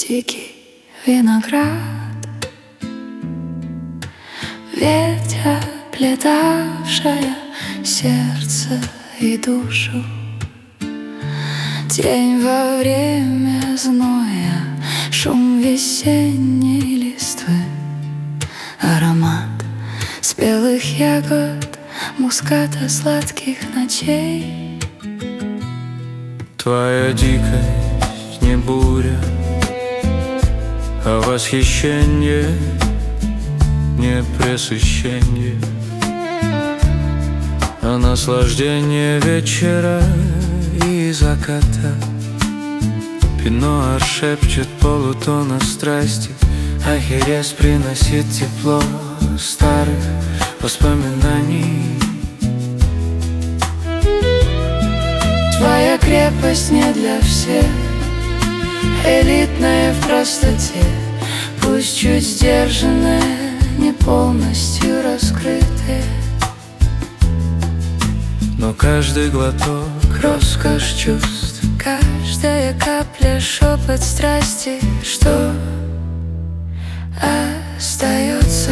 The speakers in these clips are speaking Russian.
дикий виноград, ветвь, оплетавшая сердце и душу. День во время зноя, шум весенней листвы, аромат спелых ягод, муската сладких ночей. Твоя дикость не буря, а восхищение, не пресыщение, а наслаждение вечера и заката. Пинуар шепчет полутона страсти, а Херес приносит тепло старых воспоминаний. Твоя крепость не для всех, элитная в простоте, пусть чуть сдержанная, не полностью раскрытая. Но каждый глоток — роскошь чувств, каждая капля — шепот страсти, что остается.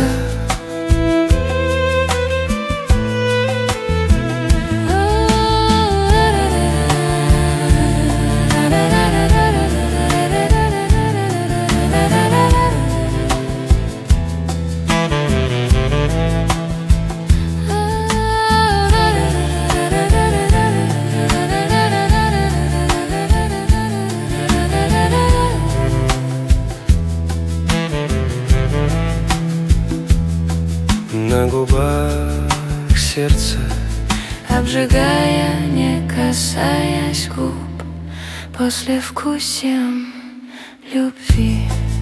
На губах сердце, обжигая, не касаясь губ, послевкусием любви.